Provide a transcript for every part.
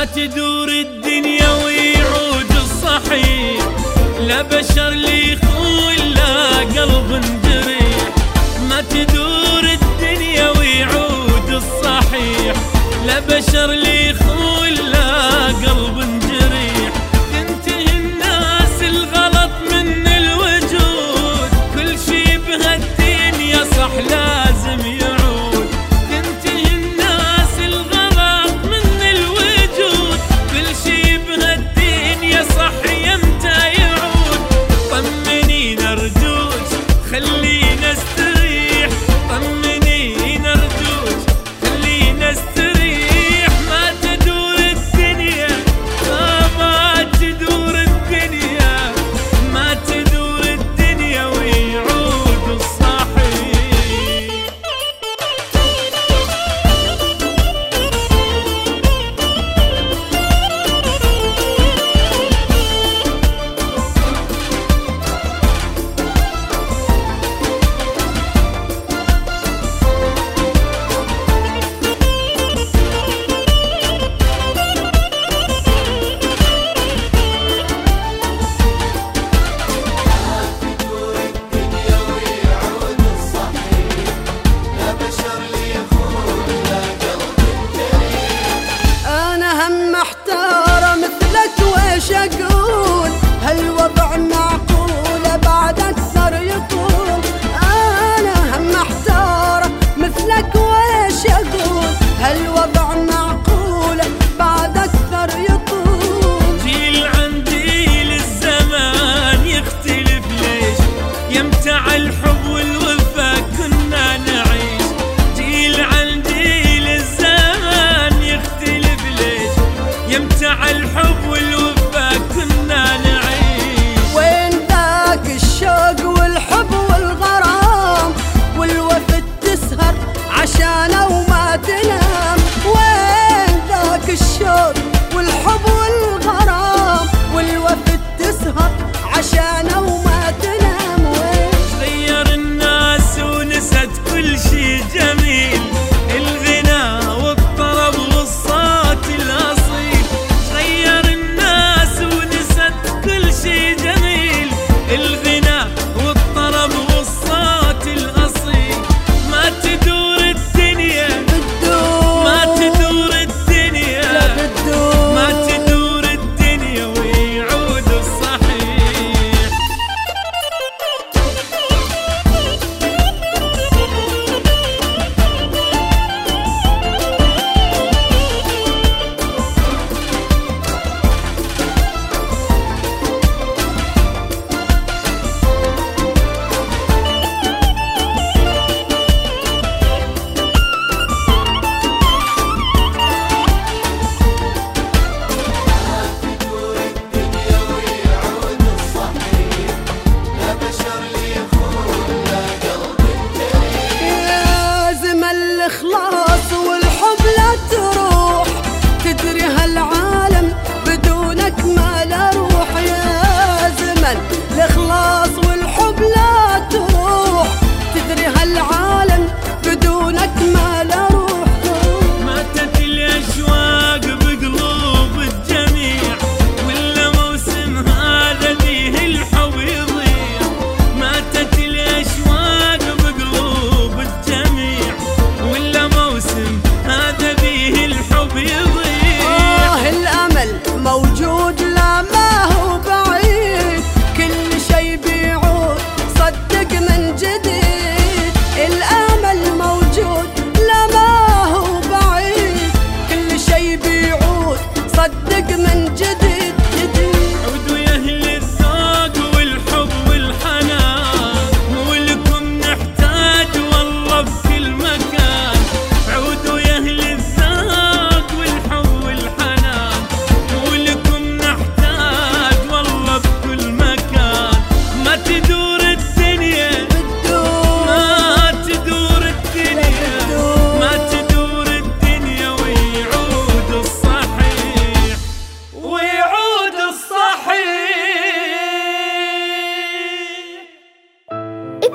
تدور الدنيا ويعود الصحيح، لا بشر لي خول لا قلب جريح. ما تدور الدنيا ويعود الصحيح، لا بشر لي خول لا قلب جريح. تنتهي الناس الغلط من الوجود، كل شي بهالدين يا صح لازم يعود. تنتهي الناس الغلط من الوجود، كل شي بهالدين يا صح يمتى يعود.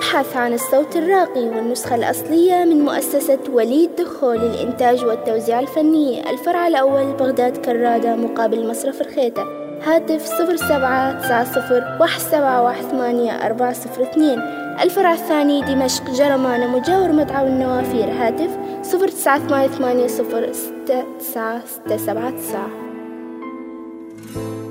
ابحث عن الصوت الراقي والنسخة الأصلية من مؤسسة وليد دخول للإنتاج والتوزيع الفني، الفرع الأول بغداد كرادة مقابل مصرف الخيتة. هاتف 079717180402. الفرع الثاني دمشق جرمانة مجاور مطعم النوافير. هاتف 0988069679.